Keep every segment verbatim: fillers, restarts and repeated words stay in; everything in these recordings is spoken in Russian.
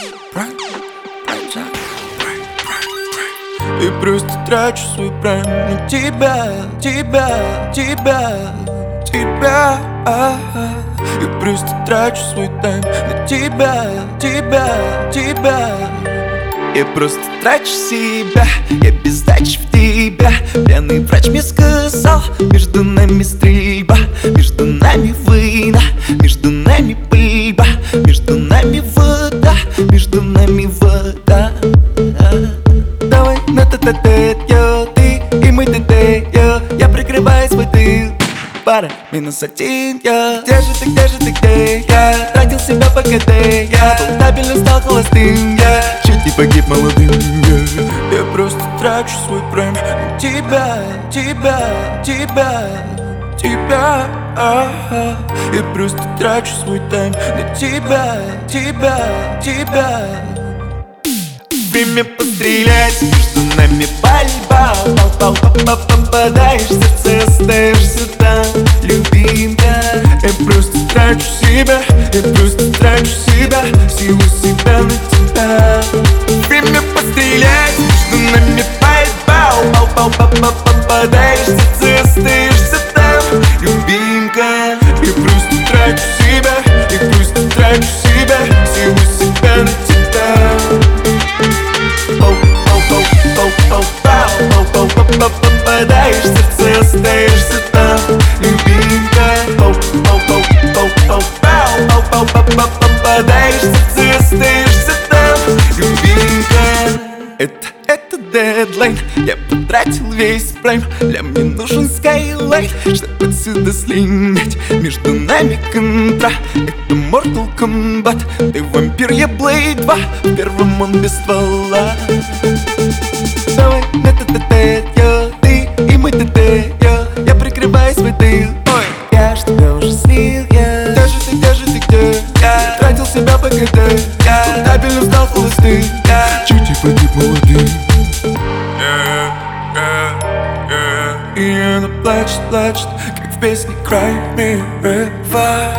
И просто трачу свой прайм на тебя, тебя, тебя, тебя. И просто трачу свой тайм на тебя, тебя, тебя. Я просто трачу себя, я без сдачи в тебя. Пьяный врач мне сказал, между нами стрельба, между нами война, между нами пыльба, между нами вода, между нами вода. Давай на та-та-тет, йо, ты и мы та-та, я прикрываю свой тыл. Пара, минус один, я. Где же ты, где же ты, где я? Тратил себя по КД, я был стабильно, стал холостым, я чуть не погиб молодым, я. Я просто трачу свой прайм на тебя, тебя, тебя, тебя. Я просто трачу свой тайм на тебя, тебя, тебя. Время пострелять, между нами пальба. Попадаешь в сердце, остаешься там, любимая. Я просто трачу себя, я просто трачу себя, силу себя на тебя. Время пострелять, между нами пальба. Попадаешь в сердце, остаешься там, любимка. Я просто трачу себя, я просто трачу себя, силу себя на тебя. Попадаешь в сердце, остаешься там, любимка. Попадаешь в сердце, остаешься там, любимка. Это, это дедлайн, я потратил весь прайм. Для мне нужен скайлайн, чтобы отсюда слинять. Между нами контра, это Mortal Kombat. Ты вампир, я Blade два, в первом он без ствола. Давай на та-та-тет, йо, ты и мы та-та, йо. Я прикрываю свой тыл, ой, я ж тебя уже слил, я. Где же ты, где же ты, где? Я тратил себя по КД, я стабильно стал холостым, я чуть не погиб молодым. И она плачет, плачет, как в песне Cry Me River.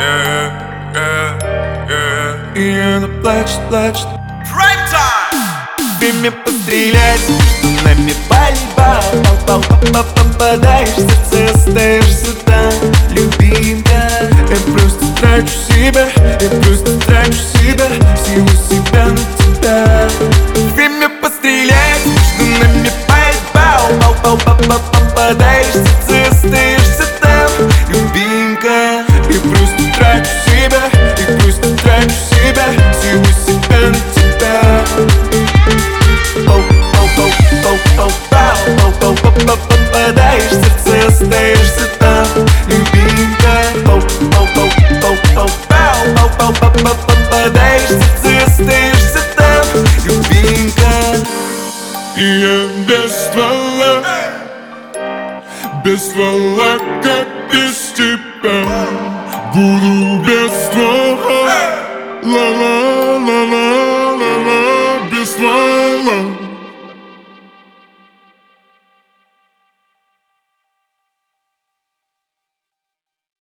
И она плачет, плачет. Время пострелять, между нами пальба. Попадаешь в сердце, остаешься там, любимка. Я просто трачу себя, я просто трачу себя, силу себя на тебя. Время пострелять, между нами пальба. Попадаешь в сердце, остаешься там, любимка. Я просто трачу себя, я просто трачу себя, силу себя на тебя. Попадаешь в сердце, остаешься там, любимка. Попадаешь в сердце, остаешься там, любимка. И я без ствола, без ствола, как без тебя. Буду без ствола, ла-ла-ла.